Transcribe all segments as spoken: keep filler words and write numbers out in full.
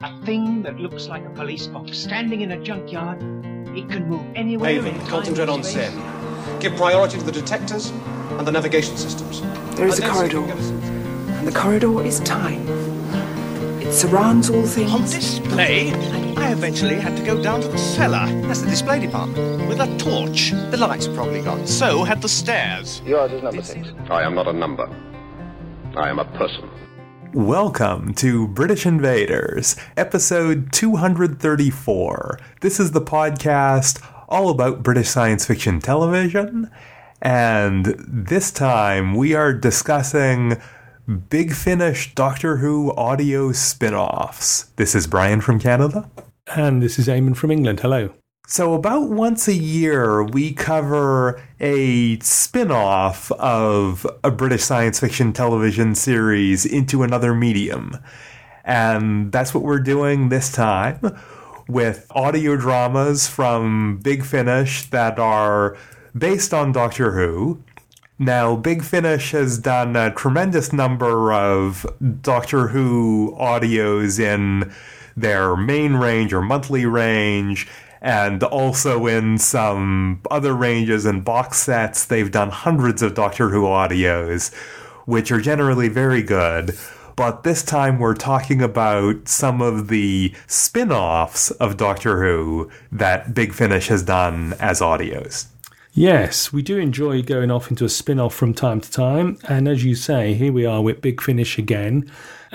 A thing that looks like a police box standing in a junkyard. It can move anywhere. Haven, concentrate on Sen. Give priority to the detectors and the navigation systems. There is a corridor, and the corridor is time. It surrounds all things. On display, I eventually had to go down to the cellar. That's the display department. With a torch. The lights are probably gone. So had the stairs. Yours is number six. I am not a number. I am a person. Welcome to British Invaders, episode two hundred thirty-four. This is the podcast all about British science fiction television, and this time we are discussing Big Finish Doctor Who audio spin-offs. This is Brian from Canada. And this is Eamon from England. Hello. So about once a year, we cover a spin-off of a British science fiction television series into another medium. And that's what we're doing this time with audio dramas from Big Finish that are based on Doctor Who. Now, Big Finish has done a tremendous number of Doctor Who audios in their main range or monthly range, and also in some other ranges and box sets. They've done hundreds of Doctor Who audios, which are generally very good. But this time we're talking about some of the spin-offs of Doctor Who that Big Finish has done as audios. Yes, we do enjoy going off into a spin-off from time to time. And as you say, here we are with Big Finish again.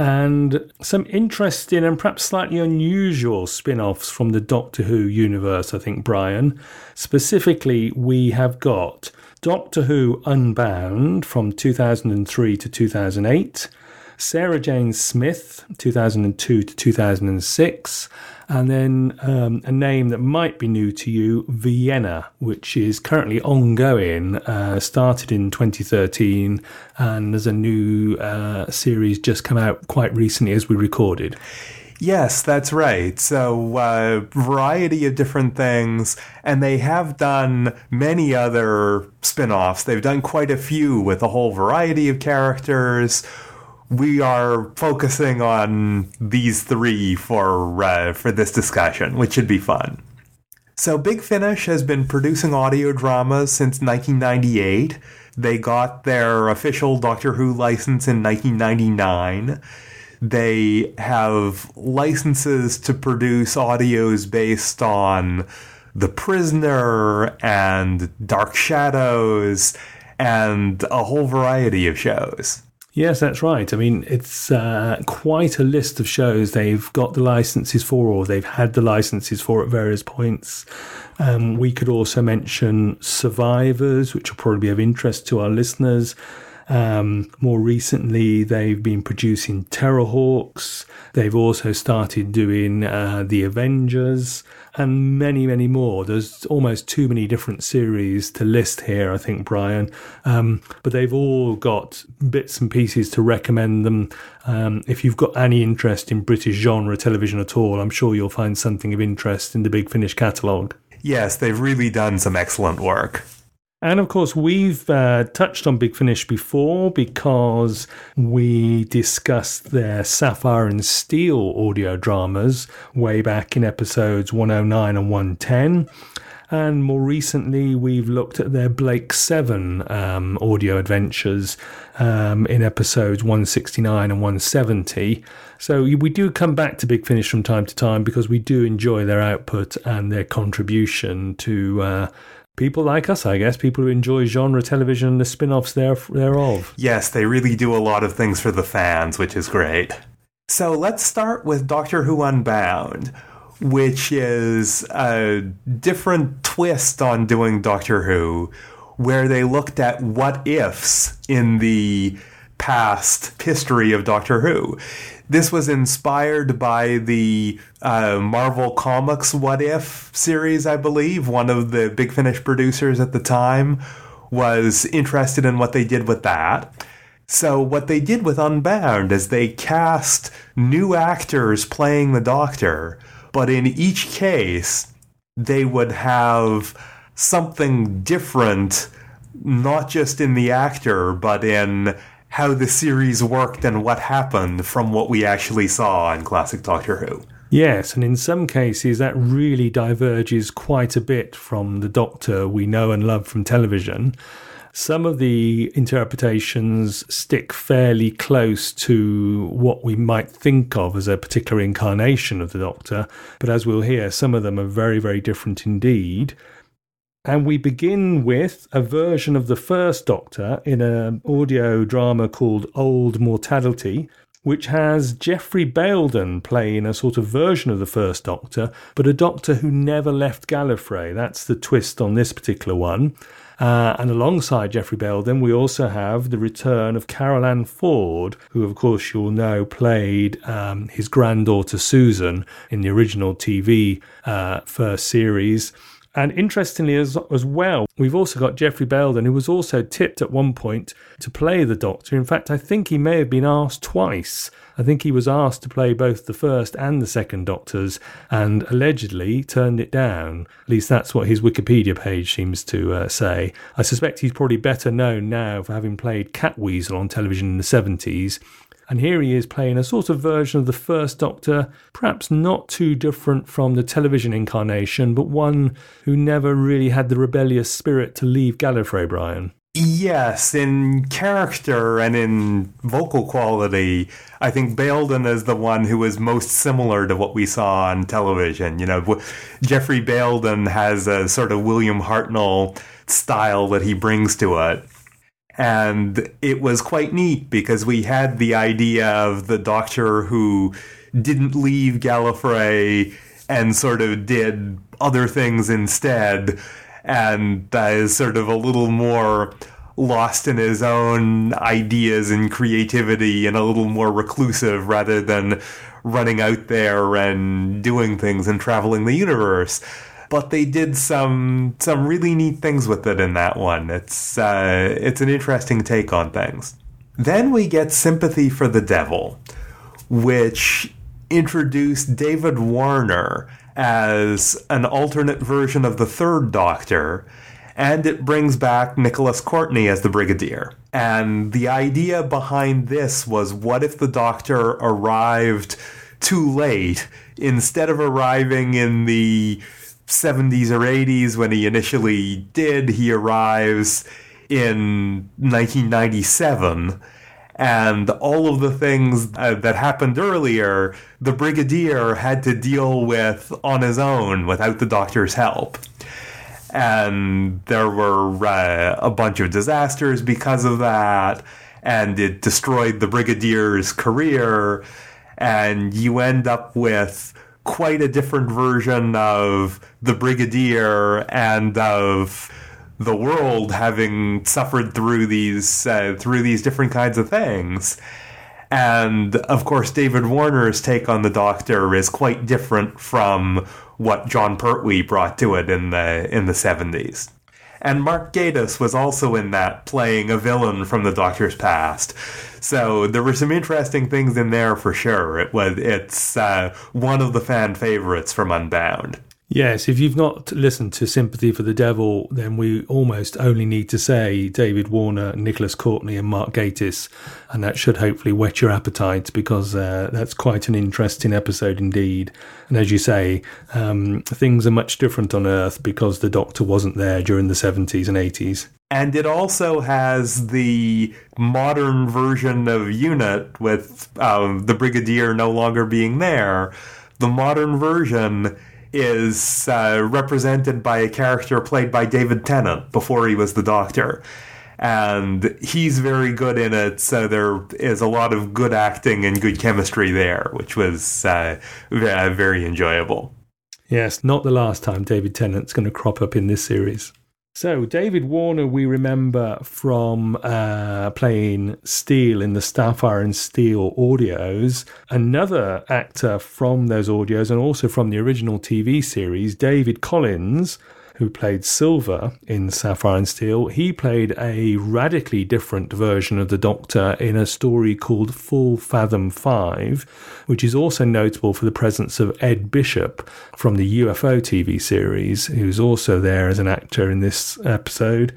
And some interesting and perhaps slightly unusual spin-offs from the Doctor Who universe, I think, Brian. Specifically, we have got Doctor Who Unbound from two thousand three to two thousand eight, Sarah Jane Smith, two thousand two to two thousand six, and then um, a name that might be new to you, Vienna, which is currently ongoing, uh, started in twenty thirteen, and there's a new uh, series just come out quite recently as we recorded. Yes, that's right. So, uh, variety of different things, and they have done many other spin-offs. They've done quite a few with a whole variety of characters. We are focusing on these three for uh, for this discussion, which should be fun. So Big Finish has been producing audio dramas since nineteen ninety-eight. They got their official Doctor Who license in nineteen ninety-nine. They have licenses to produce audios based on The Prisoner and Dark Shadows and a whole variety of shows. Yes, that's right. I mean, it's uh, quite a list of shows they've got the licenses for, or they've had the licenses for at various points. Um, we could also mention Survivors, which will probably be of interest to our listeners. Um, more recently, they've been producing Terrorhawks. They've also started doing uh, The Avengers and many, many more. There's almost too many different series to list here, I think, Brian. Um, but they've all got bits and pieces to recommend them. Um, if you've got any interest in British genre television at all, I'm sure you'll find something of interest in the Big Finish catalogue. Yes, they've really done some excellent work. And of course, we've uh, touched on Big Finish before because we discussed their Sapphire and Steel audio dramas way back in episodes one oh nine and one ten. And more recently, we've looked at their Blake seven um, audio adventures um, in episodes one sixty-nine and one seventy. So we do come back to Big Finish from time to time because we do enjoy their output and their contribution to uh, people like us, I guess, people who enjoy genre television and the spin-offs there, thereof. Yes, they really do a lot of things for the fans, which is great. So let's start with Doctor Who Unbound, which is a different twist on doing Doctor Who, where they looked at what-ifs in the past history of Doctor Who. This was inspired by the uh, Marvel Comics What If series, I believe. One of the Big Finish producers at the time was interested in what they did with that. So what they did with Unbound is they cast new actors playing the Doctor, but in each case, they would have something different, not just in the actor, but in how the series worked and what happened from what we actually saw in classic Doctor Who. Yes, and in some cases that really diverges quite a bit from the Doctor we know and love from television. Some of the interpretations stick fairly close to what we might think of as a particular incarnation of the Doctor, but as we'll hear, some of them are very, very different indeed. And we begin with a version of the first Doctor in an audio drama called Old Mortality, which has Geoffrey Bayldon playing a sort of version of the first Doctor, but a Doctor who never left Gallifrey. That's the twist on this particular one. Uh, and alongside Geoffrey Bayldon, we also have the return of Carol Ann Ford, who, of course, you'll know played um, his granddaughter Susan in the original T V uh, first series. And interestingly as, as well, we've also got Geoffrey Bayldon, who was also tipped at one point to play the Doctor. In fact, I think he may have been asked twice. I think he was asked to play both the first and the second Doctors and allegedly turned it down. At least that's what his Wikipedia page seems to uh, say. I suspect he's probably better known now for having played Catweasel on television in the seventies. And here he is playing a sort of version of the first Doctor, perhaps not too different from the television incarnation, but one who never really had the rebellious spirit to leave Gallifrey, Brian. Yes, in character and in vocal quality, I think Bayldon is the one who is most similar to what we saw on television. You know, Geoffrey Bayldon has a sort of William Hartnell style that he brings to it. And it was quite neat because we had the idea of the Doctor who didn't leave Gallifrey and sort of did other things instead, and uh, is sort of a little more lost in his own ideas and creativity and a little more reclusive rather than running out there and doing things and traveling the universe. But they did some some really neat things with it in that one. It's uh, it's an interesting take on things. Then we get Sympathy for the Devil, which introduced David Warner as an alternate version of the third Doctor, and it brings back Nicholas Courtney as the Brigadier. And the idea behind this was, what if the Doctor arrived too late? Instead of arriving in the seventies or eighties when he initially did, he arrives in nineteen ninety-seven, and all of the things uh, that happened earlier, the Brigadier had to deal with on his own without the Doctor's help. And there were uh, a bunch of disasters because of that, and it destroyed the Brigadier's career, and you end up with quite a different version of the Brigadier and of the world having suffered through these uh, through these different kinds of things. And of course, David Warner's take on the Doctor is quite different from what John Pertwee brought to it in the in the seventies. And Mark Gatiss was also in that, playing a villain from the Doctor's past. So there were some interesting things in there for sure. It was it's uh, one of the fan favorites from Unbound. Yes, if you've not listened to Sympathy for the Devil, then we almost only need to say David Warner, Nicholas Courtney and Mark Gatiss, and that should hopefully whet your appetite, because uh, that's quite an interesting episode indeed. And as you say, um, things are much different on Earth because the Doctor wasn't there during the seventies and eighties. And it also has the modern version of UNIT with um, the Brigadier no longer being there. The modern version is uh, represented by a character played by David Tennant before he was the Doctor. And he's very good in it, so there is a lot of good acting and good chemistry there, which was uh, very enjoyable. Yes, not the last time David Tennant's going to crop up in this series. So, David Warner, we remember from uh, playing Steel in the Starfire and Steel audios. Another actor from those audios, and also from the original T V series, David Collins, who played Silver in Sapphire and Steel, he played a radically different version of the Doctor in a story called Full Fathom five, which is also notable for the presence of Ed Bishop from the U F O T V series, who's also there as an actor in this episode.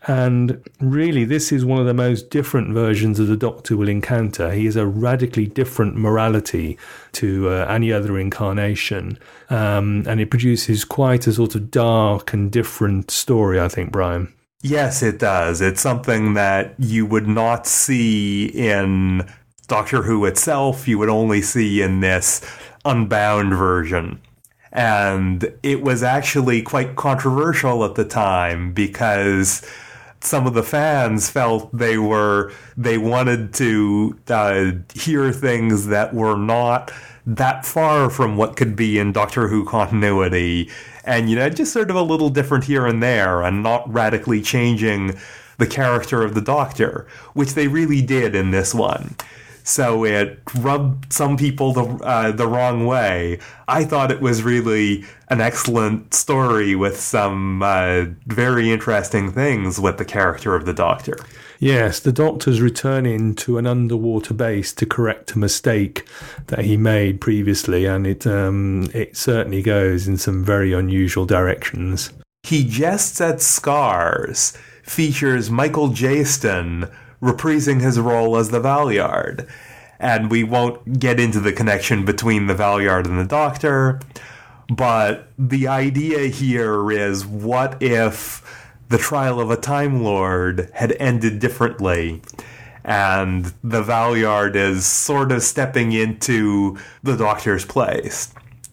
And really, this is one of the most different versions of the Doctor we'll encounter. He has a radically different morality to uh, any other incarnation. Um, and it produces quite a sort of dark and different story, I think, Brian. Yes, it does. It's something that you would not see in Doctor Who itself. You would only see in this Unbound version. And it was actually quite controversial at the time because some of the fans felt they were they wanted to uh, hear things that were not that far from what could be in Doctor Who continuity, and you know, just sort of a little different here and there, and not radically changing the character of the Doctor, which they really did in this one. So it rubbed some people the uh, the wrong way. I thought it was really an excellent story with some uh, very interesting things with the character of the Doctor. Yes, the Doctor's returning to an underwater base to correct a mistake that he made previously, and it um, it certainly goes in some very unusual directions. He Jests at Scars features Michael Jaston reprising his role as the Valeyard. And we won't get into the connection between the Valeyard and the Doctor, but the idea here is, what if the trial of a Time Lord had ended differently, and the Valeyard is sort of stepping into the Doctor's place?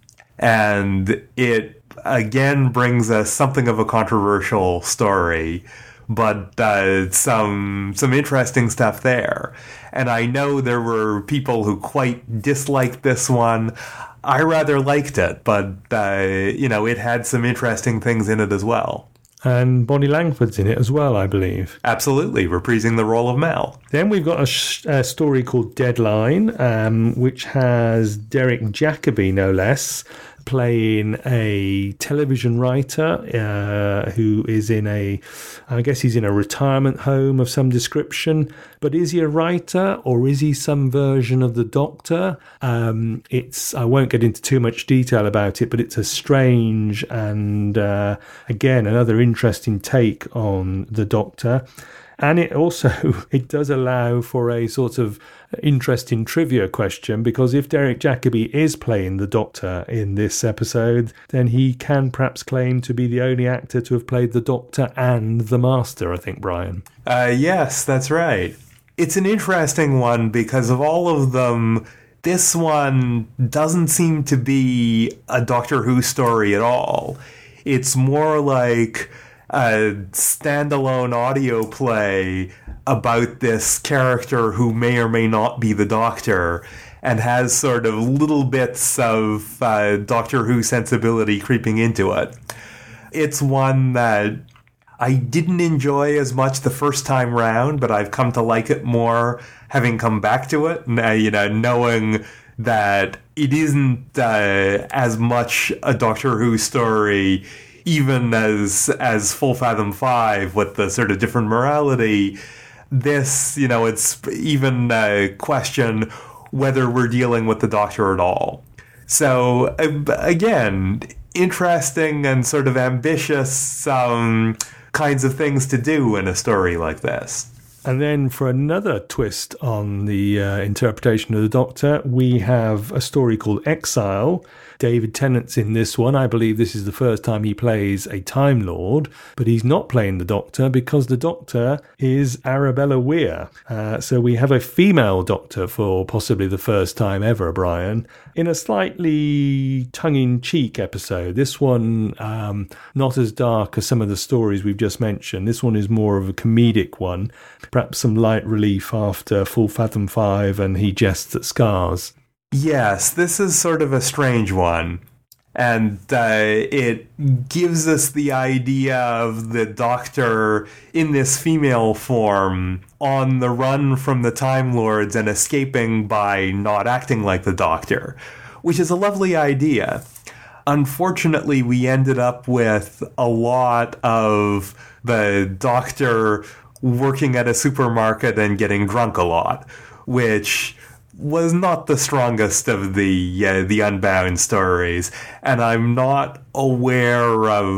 And it, again, brings us something of a controversial story, but uh, some some interesting stuff there. And I know there were people who quite disliked this one. I rather liked it, but uh, you know, it had some interesting things in it as well. And Bonnie Langford's in it as well, I believe. Absolutely, reprising the role of Mel. Then we've got a, sh- a story called Deadline, um, which has Derek Jacobi, no less, playing a television writer uh, who is in a, I guess he's in a retirement home of some description. But is he a writer, or is he some version of the Doctor? Um, it's I won't get into too much detail about it, but it's a strange and, uh, again, another interesting take on the Doctor. And it also, it does allow for a sort of interesting trivia question, because if Derek Jacobi is playing the Doctor in this episode, then he can perhaps claim to be the only actor to have played the Doctor and the Master, I think, Brian. Uh, yes, that's right. It's an interesting one because of all of them, this one doesn't seem to be a Doctor Who story at all. It's more like a standalone audio play about this character who may or may not be the Doctor, and has sort of little bits of uh, Doctor Who sensibility creeping into it. It's one that I didn't enjoy as much the first time round, but I've come to like it more having come back to it, uh, you know, knowing that it isn't uh, as much a Doctor Who story, even as as Full Fathom five with the sort of different morality. This, you know, it's even a question whether we're dealing with the Doctor at all. So, again, interesting and sort of ambitious um, kinds of things to do in a story like this. And then for another twist on the uh, interpretation of the Doctor, we have a story called Exile. David Tennant's in this one. I believe this is the first time he plays a Time Lord, but he's not playing the Doctor because the Doctor is Arabella Weir. Uh, so we have a female Doctor for possibly the first time ever, Brian, in a slightly tongue-in-cheek episode. This one, um, not as dark as some of the stories we've just mentioned. This one is more of a comedic one, perhaps some light relief after Full Fathom five and He Jests at Scars. Yes, this is sort of a strange one, and uh, it gives us the idea of the Doctor in this female form on the run from the Time Lords and escaping by not acting like the Doctor, which is a lovely idea. Unfortunately, we ended up with a lot of the Doctor working at a supermarket and getting drunk a lot, which was not the strongest of the uh, the Unbound stories, and I'm not aware of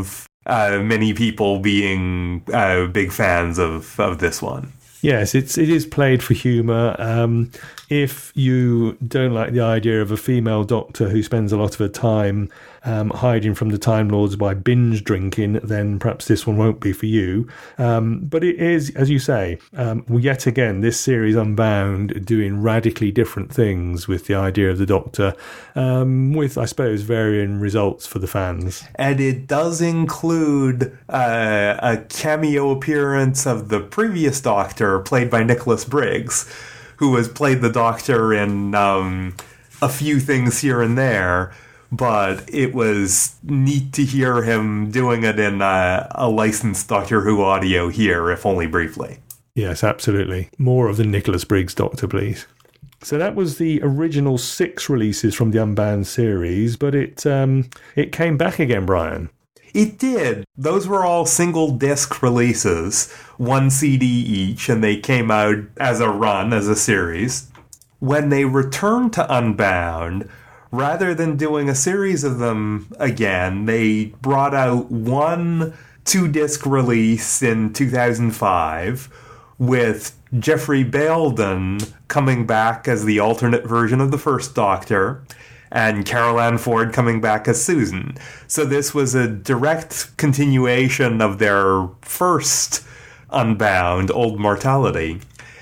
uh, many people being uh, big fans of, of this one. Yes, it's it is played for humour. Um, if you don't like the idea of a female doctor who spends a lot of her time um, hiding from the Time Lords by binge drinking, then perhaps this one won't be for you. Um, but it is, as you say, um, yet again, this series Unbound doing radically different things with the idea of the Doctor, um, with, I suppose, varying results for the fans. And it does include uh, a cameo appearance of the previous Doctor, played by Nicholas Briggs, who has played the Doctor in um, a few things here and there, but it was neat to hear him doing it in a, a licensed Doctor Who audio here, if only briefly. Yes, absolutely. More of the Nicholas Briggs Doctor, please. So that was the original six releases from the Unbound series, but it um, it came back again, Brian. It did. Those were all single disc releases, one C D each, and they came out as a run, as a series. When they returned to Unbound, rather than doing a series of them again, they brought out one two-disc release in two thousand five with Jeffrey Bayldon coming back as the alternate version of the first Doctor, and Carol Ann Ford coming back as Susan. So this was a direct continuation of their first Unbound, Old Mortality.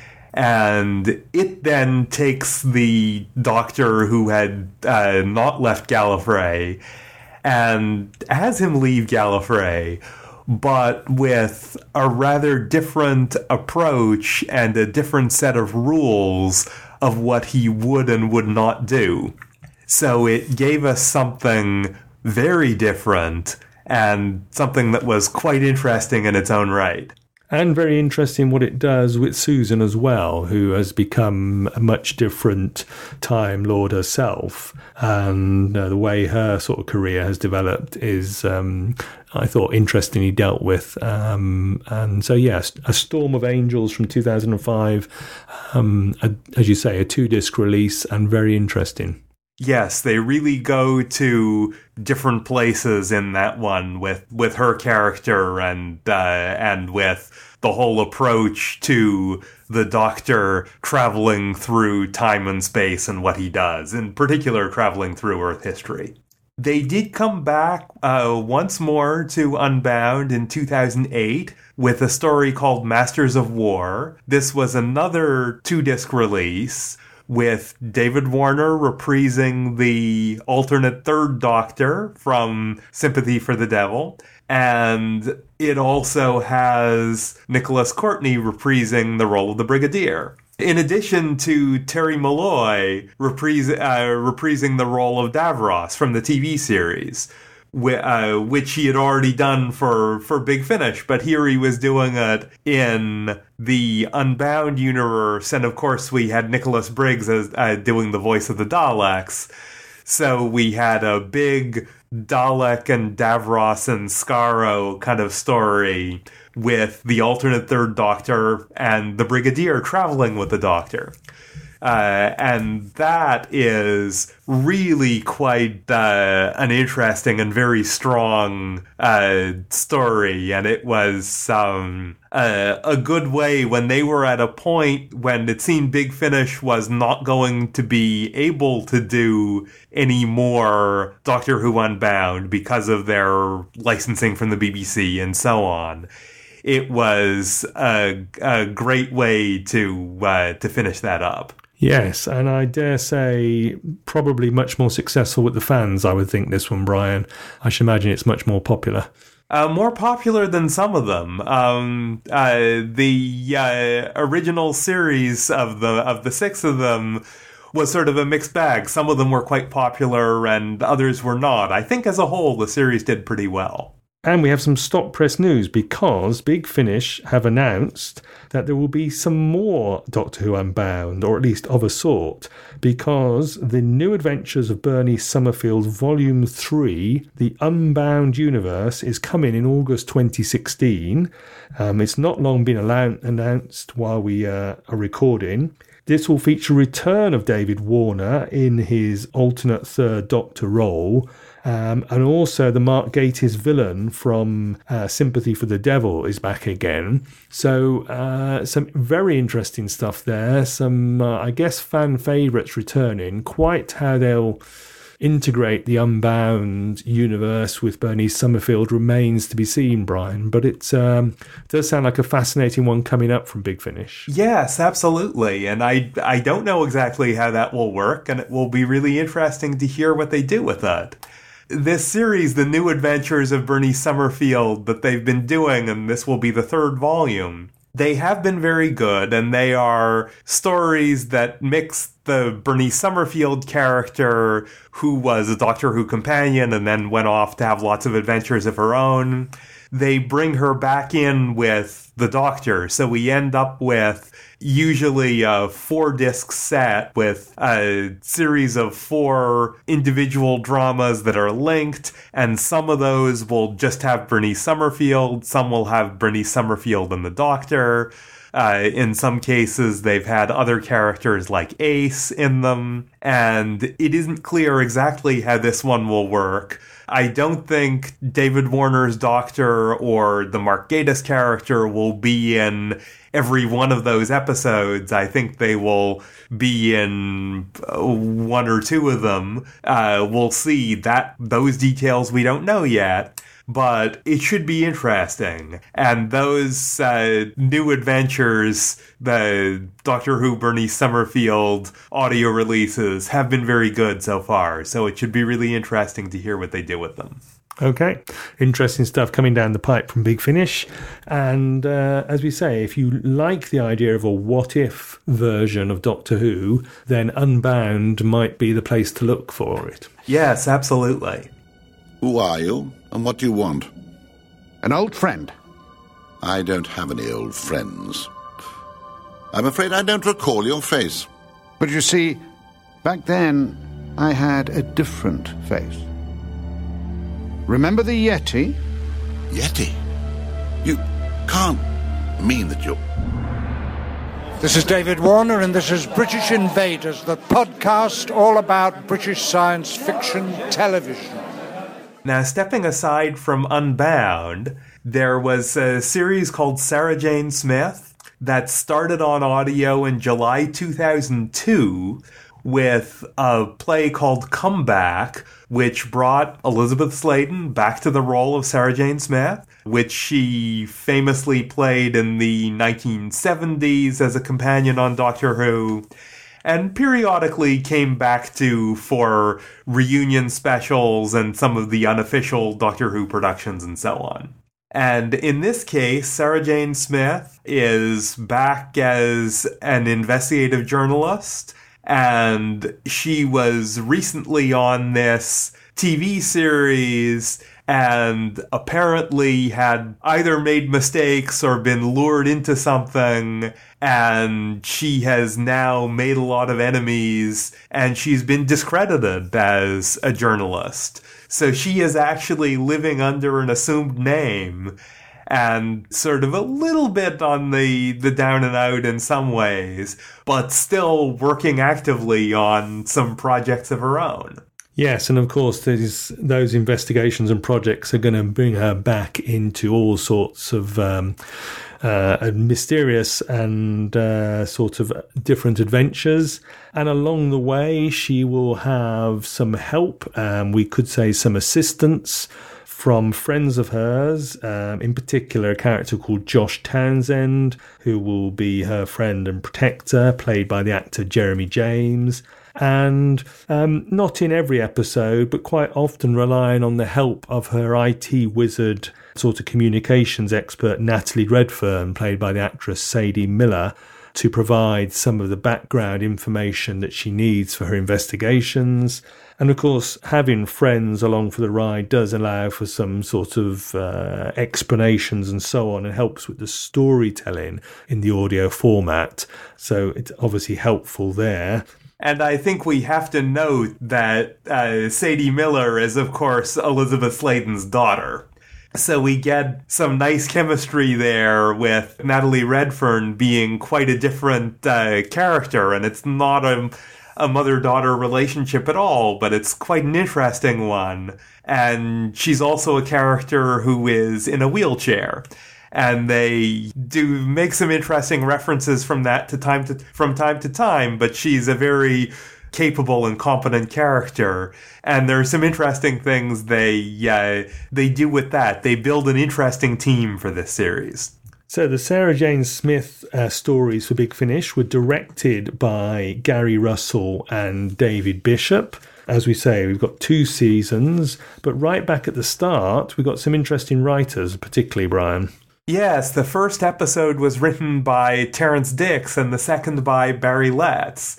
And it then takes the Doctor who had uh, not left Gallifrey and has him leave Gallifrey, but with a rather different approach and a different set of rules of what he would and would not do. So it gave us something very different and something that was quite interesting in its own right. And very interesting what it does with Susan as well, who has become a much different Time Lord herself. And uh, the way her sort of career has developed is, um, I thought, interestingly dealt with. Um, and so, yes, A Storm of Angels from two thousand five, um, a, as you say, a two-disc release and very interesting. Yes, they really go to different places in that one with, with her character and uh, and with the whole approach to the Doctor traveling through time and space and what he does, in particular traveling through Earth history. They did come back uh, once more to Unbound in two thousand eight with a story called Masters of War. This was another two-disc release, with David Warner reprising the alternate third Doctor from Sympathy for the Devil. And it also has Nicholas Courtney reprising the role of the Brigadier. In addition to Terry Malloy reprise, uh, reprising the role of Davros from the T V series, wh- uh, which he had already done for, for Big Finish, but here he was doing it in the Unbound universe, and of course we had Nicholas Briggs as uh, doing the voice of the Daleks. So we had a big Dalek and Davros and Skaro kind of story with the alternate third Doctor and the Brigadier traveling with the Doctor. Uh, and that is really quite uh, an interesting and very strong uh, story. And it was um, uh, a good way when they were at a point when it seemed Big Finish was not going to be able to do any more Doctor Who Unbound because of their licensing from the B B C and so on. It was a, a great way to uh, to finish that up. Yes, and I dare say probably much more successful with the fans, I would think, this one, Brian. I should imagine it's much more popular. Uh, more popular than some of them. Um, uh, the uh, original series of the of the six of them was sort of a mixed bag. Some of them were quite popular and others were not. I think as a whole, the series did pretty well. And we have some stop press news because Big Finish have announced that there will be some more Doctor Who Unbound, or at least of a sort, because the New Adventures of Bernie Summerfield Volume three, The Unbound Universe, is coming in August twenty sixteen. Um, it's not long been allow- announced while we uh, are recording. This will feature a return of David Warner in his alternate third Doctor role. Um, and also the Mark Gatiss villain from uh, Sympathy for the Devil is back again. So uh, some very interesting stuff there. Some, uh, I guess, fan favourites returning. Quite how they'll integrate the Unbound universe with Bernice Summerfield remains to be seen, Brian. But it um, does sound like a fascinating one coming up from Big Finish. Yes, absolutely. And I, I don't know exactly how that will work, and it will be really interesting to hear what they do with it. This series, The New Adventures of Bernice Summerfield, that they've been doing, and this will be the third volume, they have been very good, and they are stories that mix the Bernice Summerfield character, who was a Doctor Who companion and then went off to have lots of adventures of her own. They bring her back in with the Doctor, so we end up with usually a four-disc set with a series of four individual dramas that are linked, and some of those will just have Bernice Summerfield, some will have Bernice Summerfield and the Doctor. Uh, in some cases, they've had other characters like Ace in them, and it isn't clear exactly how this one will work. I don't think David Warner's Doctor or the Mark Gatiss character will be in every one of those episodes. I think they will be in one or two of them. Uh, we'll see. That those details we don't know yet. But it should be interesting. And those uh, new adventures, the Doctor Who Bernice Summerfield audio releases, have been very good so far. So it should be really interesting to hear what they do with them. Okay, interesting stuff coming down the pipe from Big Finish. And uh, as we say, if you like the idea of a what-if version of Doctor Who, then Unbound might be the place to look for it. Yes, absolutely. Who are you, and what do you want? An old friend. I don't have any old friends. I'm afraid I don't recall your face. But you see, back then, I had a different face. Remember the Yeti? Yeti? You can't mean that you're... This is David Warner, and this is British Invaders, the podcast all about British science fiction television. Now, stepping aside from Unbound, there was a series called Sarah Jane Smith that started on audio in July two thousand two with a play called Comeback, which brought Elizabeth Sladen back to the role of Sarah Jane Smith, which she famously played in the nineteen seventies as a companion on Doctor Who, and periodically came back to for reunion specials and some of the unofficial Doctor Who productions and so on. And in this case, Sarah Jane Smith is back as an investigative journalist, and she was recently on this T V series and apparently had either made mistakes or been lured into something, and she has now made a lot of enemies, and she's been discredited as a journalist. So she is actually living under an assumed name, and sort of a little bit on the, the down and out in some ways, but still working actively on some projects of her own. Yes, and of course these, those investigations and projects are going to bring her back into all sorts of um, uh, mysterious and uh, sort of different adventures. And along the way, she will have some help, um, we could say some assistance from friends of hers, um, in particular a character called Josh Townsend, who will be her friend and protector, played by the actor Jeremy James. And um, not in every episode, but quite often relying on the help of her I T wizard, sort of communications expert Natalie Redfern, played by the actress Sadie Miller, to provide some of the background information that she needs for her investigations. And of course, having friends along for the ride does allow for some sort of uh, explanations and so on, and helps with the storytelling in the audio format. So it's obviously helpful there. And I think we have to note that uh, Sadie Miller is, of course, Elizabeth Sladen's daughter. So we get some nice chemistry there with Natalie Redfern being quite a different uh, character, and it's not a, a mother-daughter relationship at all, but it's quite an interesting one. And she's also a character who is in a wheelchair. And they do make some interesting references from that to time to from time to time, but she's a very capable and competent character, and there are some interesting things they uh, they do with that. They build an interesting team for this series. So the Sarah Jane Smith uh, stories for Big Finish were directed by Gary Russell and David Bishop. As we say, we've got two seasons, but right back at the start, we've got some interesting writers, particularly Brian. Yes, the first episode was written by Terrence Dix and the second by Barry Letts,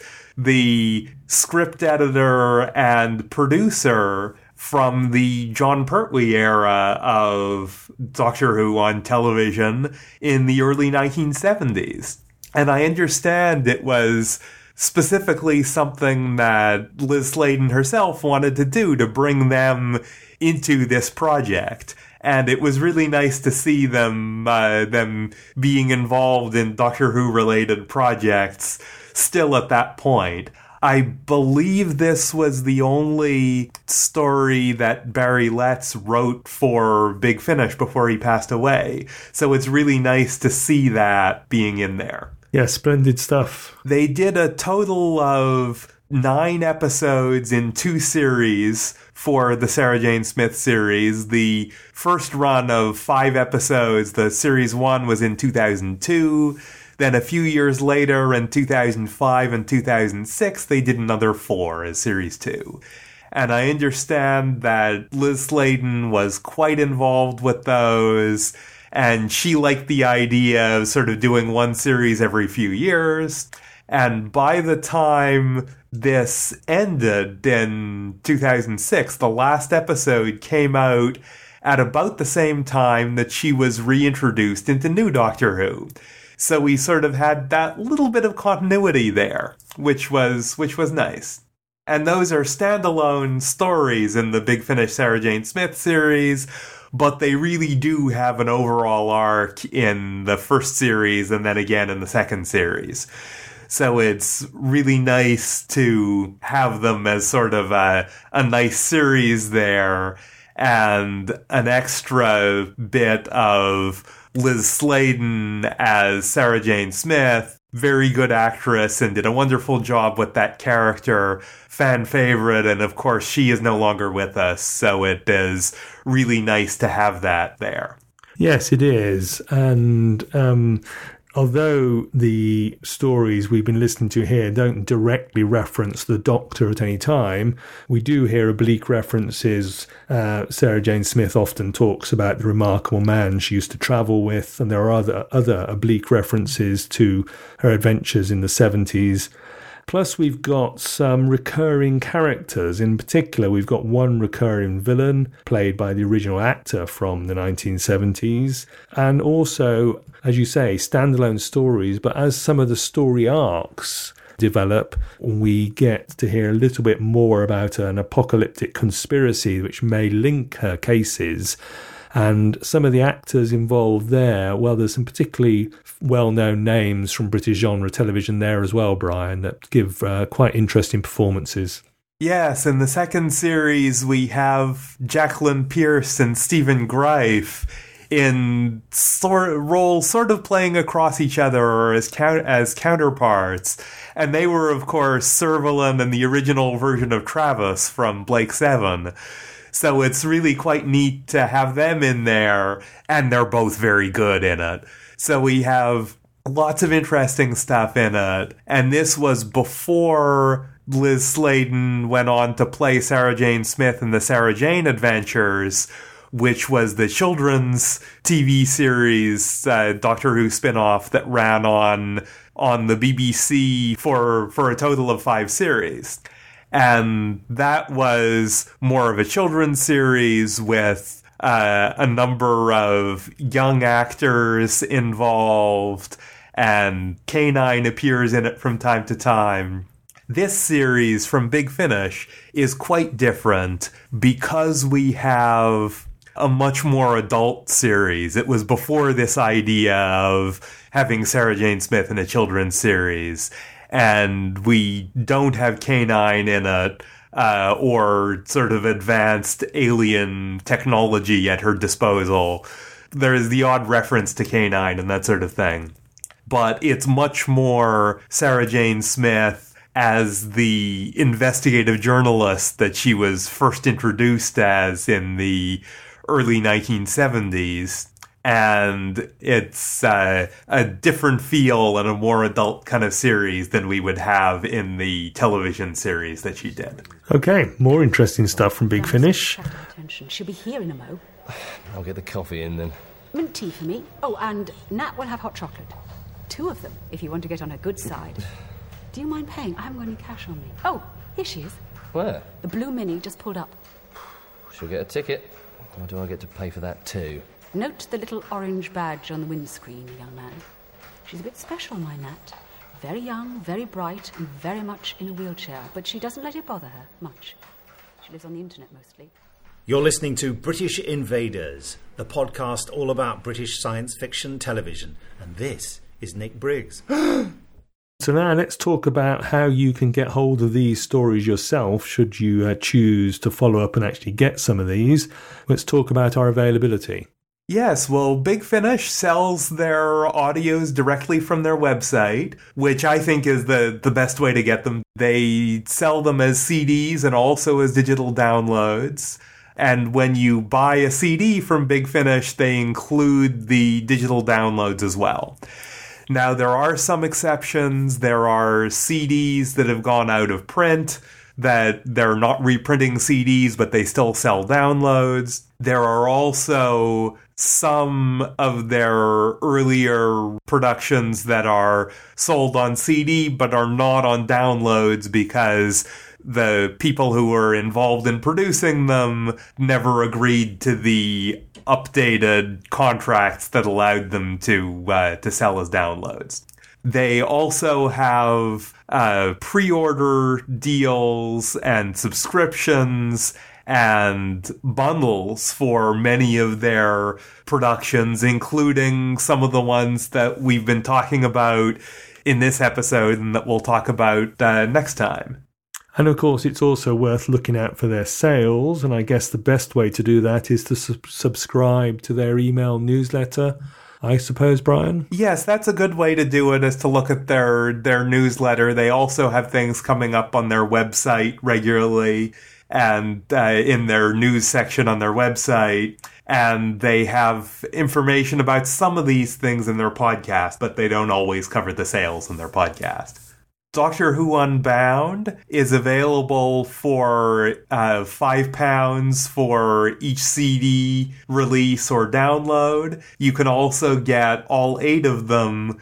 the script editor and producer from the Jon Pertwee era of Doctor Who on television in the early nineteen seventies. And I understand it was specifically something that Liz Sladen herself wanted to do, to bring them into this project. And it was really nice to see them uh, them being involved in Doctor Who-related projects still at that point. I believe this was the only story that Barry Letts wrote for Big Finish before he passed away. So it's really nice to see that being in there. Yeah, splendid stuff. They did a total of nine episodes in two series for the Sarah Jane Smith series. The first run of five episodes, the series one, was in two thousand two. Then a few years later, in two thousand five and two thousand six, they did another four as series two. And I understand that Liz Sladen was quite involved with those, and she liked the idea of sort of doing one series every few years. And by the time this ended in two thousand six, the last episode came out at about the same time that she was reintroduced into New Doctor Who. So we sort of had that little bit of continuity there, which was which was nice. And those are standalone stories in the Big Finish Sarah Jane Smith series, but they really do have an overall arc in the first series and then again in the second series. So it's really nice to have them as sort of a, a nice series there, and an extra bit of Liz Sladen as Sarah Jane Smith. Very good actress and did a wonderful job with that character. Fan favorite, and of course she is no longer with us, so it is really nice to have that there. Yes, it is. And um, although the stories we've been listening to here don't directly reference the Doctor at any time, we do hear oblique references. Uh, Sarah Jane Smith often talks about the remarkable man she used to travel with, and there are other, other oblique references to her adventures in the seventies. Plus, we've got some recurring characters. In particular, we've got one recurring villain played by the original actor from the nineteen seventies. And also, as you say, standalone stories. But as some of the story arcs develop, we get to hear a little bit more about an apocalyptic conspiracy which may link her cases. And some of the actors involved there, well, there's some particularly well-known names from British genre television there as well, Brian, that give uh, quite interesting performances. Yes, in the second series we have Jacqueline Pearce and Stephen Greif in sort of roles sort of playing across each other or as count- as counterparts. And they were, of course, Servalan and the original version of Travis from Blake Seven. So it's really quite neat to have them in there, and they're both very good in it. So we have lots of interesting stuff in it. And this was before Liz Sladen went on to play Sarah Jane Smith in the Sarah Jane Adventures, which was the children's T V series, uh, Doctor Who spin-off that ran on on the B B C for, for a total of five series. And that was more of a children's series with uh, a number of young actors involved, and K nine appears in it from time to time. This series from Big Finish is quite different because we have a much more adult series. It was before this idea of having Sarah Jane Smith in a children's series. And we don't have K nine in it, uh, or sort of advanced alien technology at her disposal. There is the odd reference to K nine and that sort of thing. But it's much more Sarah Jane Smith as the investigative journalist that she was first introduced as in the early nineteen seventies. And it's uh, a different feel and a more adult kind of series than we would have in the television series that she did. Okay, more interesting stuff from Big Finish. She'll be here in a mo. I'll get the coffee in then. Mint tea for me. Oh, and Nat will have hot chocolate. Two of them, if you want to get on her good side. Do you mind paying? I haven't got any cash on me. Oh, here she is. Where? The blue Mini just pulled up. She'll get a ticket. Or do I get to pay for that too? Note the little orange badge on the windscreen, young man. She's a bit special, my Nat. Very young, very bright, and very much in a wheelchair. But she doesn't let it bother her much. She lives on the internet mostly. You're listening to British Invaders, the podcast all about British science fiction television. And this is Nick Briggs. So now let's talk about how you can get hold of these stories yourself, should you uh, choose to follow up and actually get some of these. Let's talk about our availability. Yes, well, Big Finish sells their audios directly from their website, which I think is the, the best way to get them. They sell them as C Ds and also as digital downloads. And when you buy a C D from Big Finish, they include the digital downloads as well. Now, there are some exceptions. There are C Ds that have gone out of print, that they're not reprinting C Ds, but they still sell downloads. There are also some of their earlier productions that are sold on C D, but are not on downloads because the people who were involved in producing them never agreed to the updated contracts that allowed them to uh, to sell as downloads. They also have uh, pre-order deals and subscriptions and bundles for many of their productions, including some of the ones that we've been talking about in this episode and that we'll talk about uh, next time. And of course, it's also worth looking out for their sales. And I guess the best way to do that is to su- subscribe to their email newsletter, I suppose, Brian? Yes, that's a good way to do it, is to look at their, their newsletter. They also have things coming up on their website regularly and uh, in their news section on their website. And they have information about some of these things in their podcast, but they don't always cover the sales in their podcast. Doctor Who Unbound is available for uh, five pounds for each C D release or download. You can also get all eight of them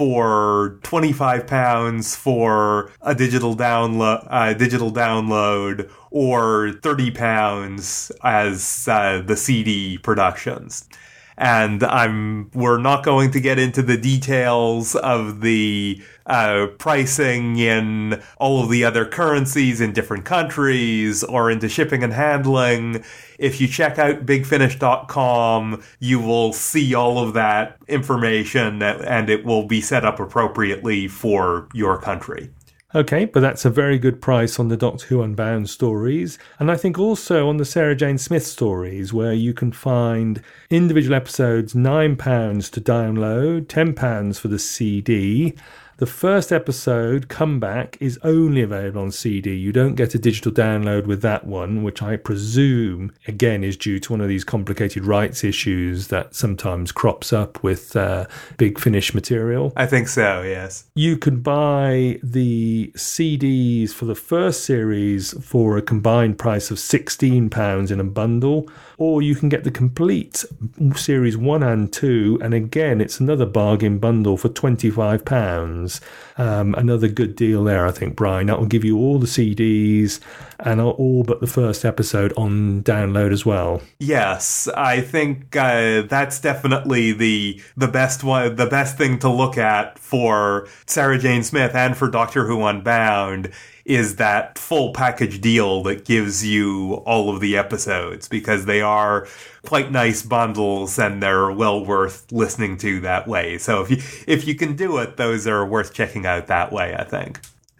for twenty-five pounds for a digital download, uh, digital download, or thirty pounds as uh, the C D productions. And I'm we're not going to get into the details of the uh, pricing in all of the other currencies in different countries or into shipping and handling. If you check out big finish dot com, you will see all of that information and it will be set up appropriately for your country. Okay, but that's a very good price on the Doctor Who Unbound stories. And I think also on the Sarah Jane Smith stories, where you can find individual episodes, nine pounds to download, ten pounds for the C D. The first episode, Comeback, is only available on C D. You don't get a digital download with that one, which I presume, again, is due to one of these complicated rights issues that sometimes crops up with uh, Big Finish material. I think so, yes. You can buy the C Ds for the first series for a combined price of sixteen pounds in a bundle, or you can get the complete series one and two, and again, it's another bargain bundle for twenty-five pounds. Um, another good deal there, I think, Brian. That will give you all the C Ds and all but the first episode on download as well. Yes, I think uh, that's definitely the the best one, the best thing to look at for Sarah Jane Smith and for Doctor Who Unbound is that full package deal that gives you all of the episodes, because they are quite nice bundles and they're well worth listening to that way. So if you if you can do it, those are worth checking out that way, I think.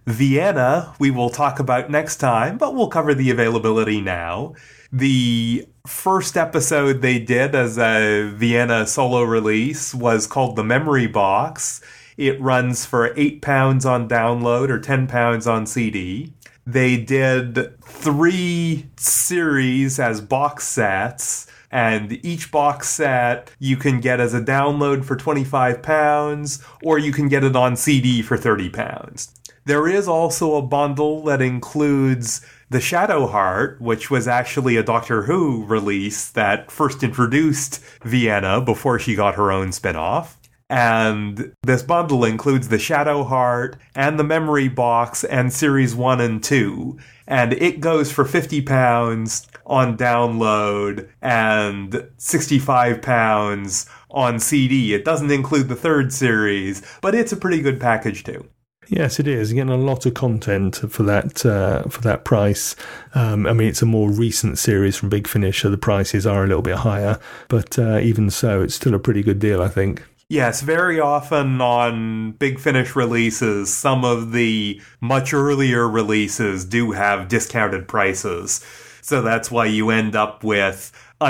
Vienna, we will talk about next time, but we'll cover the availability now. The first episode they did as a Vienna solo release was called The Memory Box. It runs for eight pounds on download or ten pounds on C D. They did three series as box sets, and each box set you can get as a download for twenty-five pounds, or you can get it on C D for thirty pounds. There is also a bundle that includes The Shadowheart, which was actually a Doctor Who release that first introduced Vienna before she got her own spin-off. And this bundle includes The Shadowheart and The Memory Box and Series one and two. And it goes for fifty pounds on download and sixty-five pounds on C D. It doesn't include the third series, but it's a pretty good package too. Yes, it is. You're getting a lot of content for that uh, for that price. Um, I mean, it's a more recent series from Big Finish, so the prices are a little bit higher. But uh, even so, it's still a pretty good deal, I think. Yes, very often on Big Finish releases, some of the much earlier releases do have discounted prices. So that's why you end up with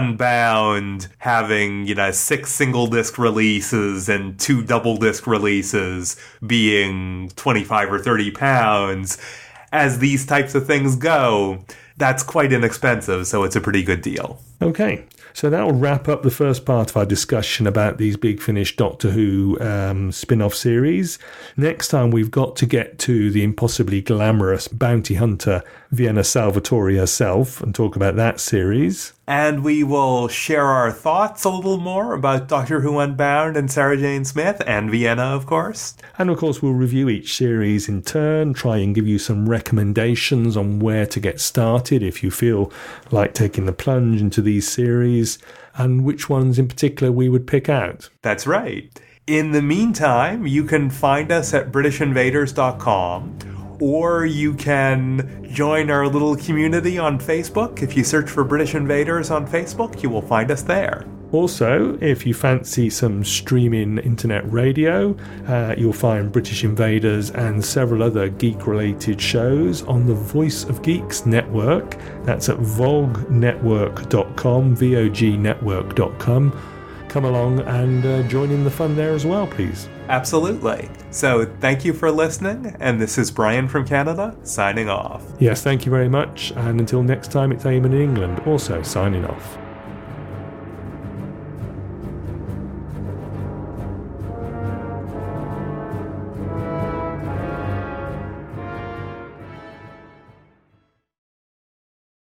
Unbound having, you know, six single disc releases and two double disc releases being twenty-five or thirty pounds. As these types of things go, that's quite inexpensive, so it's a pretty good deal. Okay, so that will wrap up the first part of our discussion about these Big Finish Doctor Who um, spin-off series. Next time we've got to get to the impossibly glamorous bounty hunter Vienna Salvatore herself and talk about that series. And we will share our thoughts a little more about Doctor Who Unbound and Sarah Jane Smith and Vienna, of course. And of course we'll review each series in turn, try and give you some recommendations on where to get started if you feel like taking the plunge into these series, and which ones in particular we would pick out. That's right. In the meantime, you can find us at british invaders dot com, or you can join our little community on Facebook. If you search for British Invaders on Facebook, you will find us there. Also, if you fancy some streaming internet radio, uh, you'll find British Invaders and several other geek-related shows on the Voice of Geeks network. That's at vog network dot com, V O G network dot com. Come along and uh, join in the fun there as well, please. Absolutely. So thank you for listening, and this is Brian from Canada, signing off. Yes, thank you very much, and until next time, it's Eamon in England, also signing off.